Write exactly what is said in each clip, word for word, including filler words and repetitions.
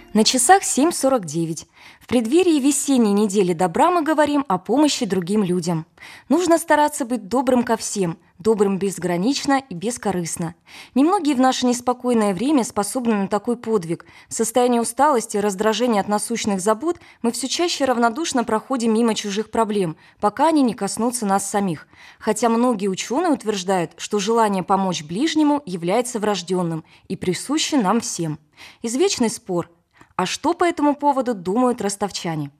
На часах семь сорок девять. В преддверии весенней недели добра мы говорим о помощи другим людям. Нужно стараться быть добрым ко всем, добрым безгранично и бескорыстно. Немногие в наше неспокойное время способны на такой подвиг. В состоянии усталости и раздражения от насущных забот мы все чаще равнодушно проходим мимо чужих проблем, пока они не коснутся нас самих. Хотя многие ученые утверждают, что желание помочь ближнему является врожденным и присуще нам всем. Извечный спор. А что по этому поводу думают ростовчане?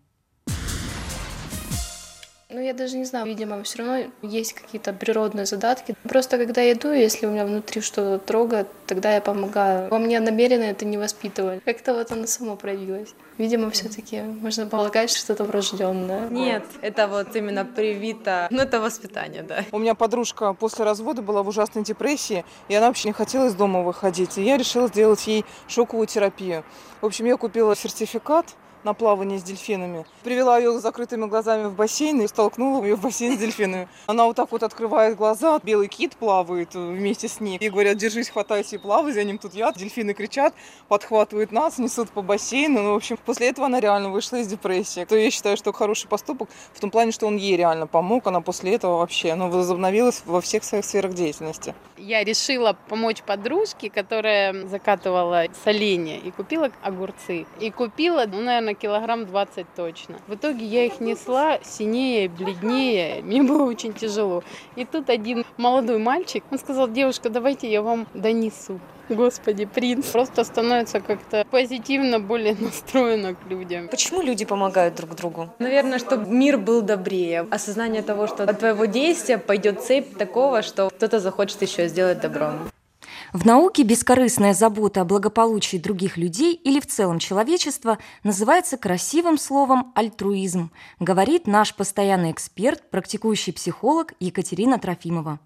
Ну, я даже не знаю, видимо, все равно есть какие-то природные задатки. Просто когда я иду, если у меня внутри что-то трогает, тогда я помогаю. Во мне намеренно это не воспитывали. Как-то вот оно само проявилось. Видимо, все-таки можно полагать, что это врожденное. Нет, это вот именно привито. Ну, это воспитание, да. У меня подружка после развода была в ужасной депрессии, и она вообще не хотела из дома выходить. И я решила сделать ей шоковую терапию. В общем, я купила сертификат на плавание с дельфинами. Привела ее с закрытыми глазами в бассейн и столкнула ее в бассейн с дельфинами. Она вот так вот открывает глаза, белый кит плавает вместе с ней. И говорят, держись, хватайся и плавай, за ним тут я. Дельфины кричат, подхватывают нас, несут по бассейну. Ну, в общем, после этого она реально вышла из депрессии. То я считаю, что хороший поступок в том плане, что он ей реально помог. Она после этого вообще ну, возобновилась во всех своих сферах деятельности. Я решила помочь подружке, которая закатывала соленья, и купила огурцы. И купила, ну, наверное, килограмм двадцать точно. В итоге я их несла синее, бледнее, мне было очень тяжело. И тут один молодой мальчик, он сказал: девушка, давайте я вам донесу. Господи, принц. Просто становится как-то позитивно более настроена к людям. Почему люди помогают друг другу? Наверное, чтобы мир был добрее. Осознание того, что от твоего действия пойдет цепь такого, что кто-то захочет еще сделать добро. В науке бескорыстная забота о благополучии других людей или в целом человечества называется красивым словом альтруизм, говорит наш постоянный эксперт, практикующий психолог Екатерина Трофимова.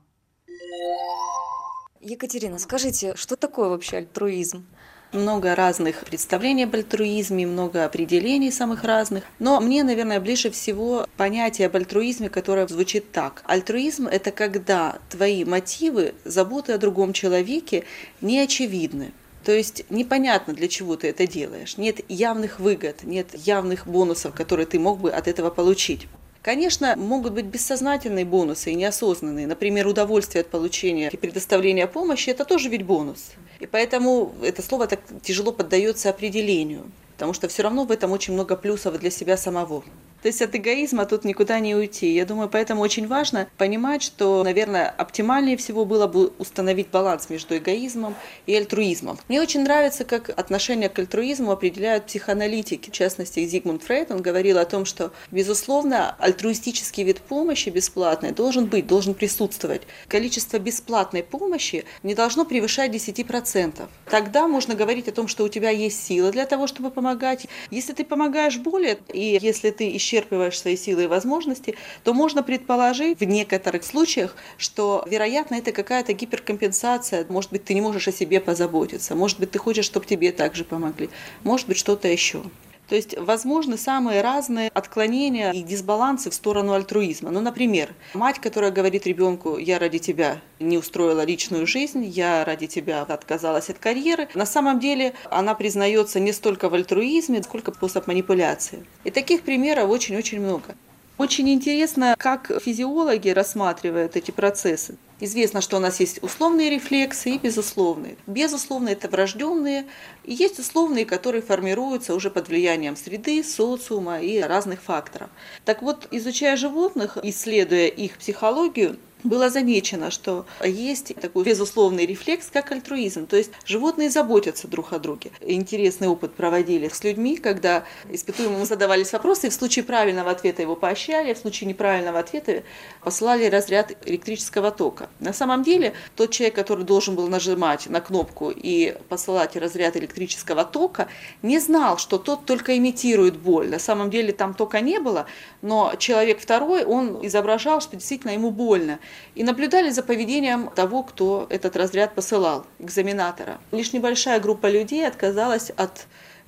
Екатерина, скажите, что такое вообще альтруизм? Много разных представлений об альтруизме, много определений самых разных. Но мне, наверное, ближе всего понятие об альтруизме, которое звучит так. Альтруизм – это когда твои мотивы заботы о другом человеке не очевидны. То есть непонятно, для чего ты это делаешь. Нет явных выгод, нет явных бонусов, которые ты мог бы от этого получить. Конечно, могут быть бессознательные бонусы и неосознанные. Например, удовольствие от получения и предоставления помощи – это тоже ведь бонус. И поэтому это слово так тяжело поддается определению, потому что все равно в этом очень много плюсов для себя самого. То есть от эгоизма тут никуда не уйти. Я думаю, поэтому очень важно понимать, что, наверное, оптимальнее всего было бы установить баланс между эгоизмом и альтруизмом. Мне очень нравится, как отношение к альтруизму определяют психоаналитики. В частности, Зигмунд Фрейд, он говорил о том, что, безусловно, альтруистический вид помощи бесплатной должен быть, должен присутствовать. Количество бесплатной помощи не должно превышать десять процентов. Тогда можно говорить о том, что у тебя есть сила для того, чтобы помогать. Если ты помогаешь более, и если ты ищешь исчерпываешь свои силы и возможности, то можно предположить в некоторых случаях, что, вероятно, это какая-то гиперкомпенсация. Может быть, ты не можешь о себе позаботиться. Может быть, ты хочешь, чтобы тебе также помогли. Может быть, что-то еще. То есть возможны самые разные отклонения и дисбалансы в сторону альтруизма. Ну, например, мать, которая говорит ребенку: я ради тебя не устроила личную жизнь, я ради тебя отказалась от карьеры. На самом деле она признается не столько в альтруизме, сколько способ манипуляции. И таких примеров очень-очень много. Очень интересно, как физиологи рассматривают эти процессы. Известно, что у нас есть условные рефлексы и безусловные. Безусловные – это врожденные, и есть условные, которые формируются уже под влиянием среды, социума и разных факторов. Так вот, изучая животных, исследуя их психологию, было замечено, что есть такой безусловный рефлекс, как альтруизм. То есть животные заботятся друг о друге. Интересный опыт проводили с людьми, когда испытуемому задавались вопросы, и в случае правильного ответа его поощряли, в случае неправильного ответа посылали разряд электрического тока. На самом деле, тот человек, который должен был нажимать на кнопку и посылать разряд электрического тока, не знал, что тот только имитирует боль. На самом деле там тока не было, но человек второй, он изображал, что действительно ему больно. И наблюдали за поведением того, кто этот разряд посылал, экзаменатора. Лишь небольшая группа людей отказалась от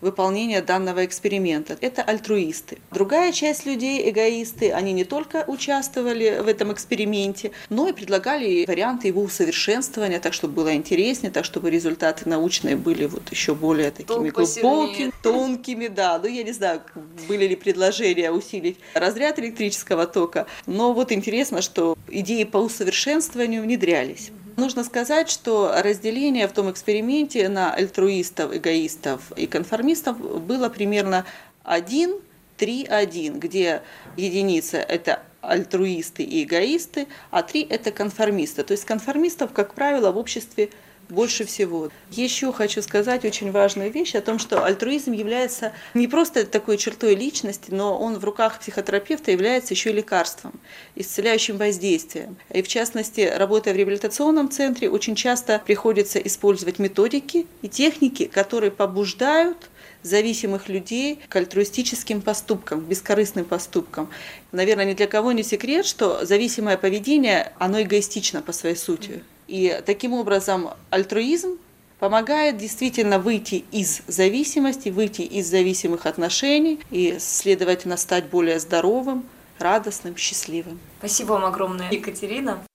выполнения данного эксперимента. Это альтруисты. Другая часть людей, эгоисты, они не только участвовали в этом эксперименте, но и предлагали варианты его усовершенствования, так, чтобы было интереснее, так, чтобы результаты научные были вот еще более такими глубокими, тонкими, да. Ну, я не знаю, были ли предложения усилить разряд электрического тока, но вот интересно, что идеи по усовершенствованию внедрялись. Нужно сказать, что разделение в том эксперименте на альтруистов, эгоистов и конформистов было примерно один три один, где единица – это альтруисты и эгоисты, а три – это конформисты. То есть конформистов, как правило, в обществе больше всего. Еще хочу сказать очень важную вещь о том, что альтруизм является не просто такой чертой личности, но он в руках психотерапевта является еще и лекарством, исцеляющим воздействием. И в частности, работая в реабилитационном центре, очень часто приходится использовать методики и техники, которые побуждают зависимых людей к альтруистическим поступкам, к бескорыстным поступкам. Наверное, ни для кого не секрет, что зависимое поведение, оно эгоистично по своей сути. И таким образом альтруизм помогает действительно выйти из зависимости, выйти из зависимых отношений и, следовательно, стать более здоровым, радостным, счастливым. Спасибо вам огромное, Екатерина.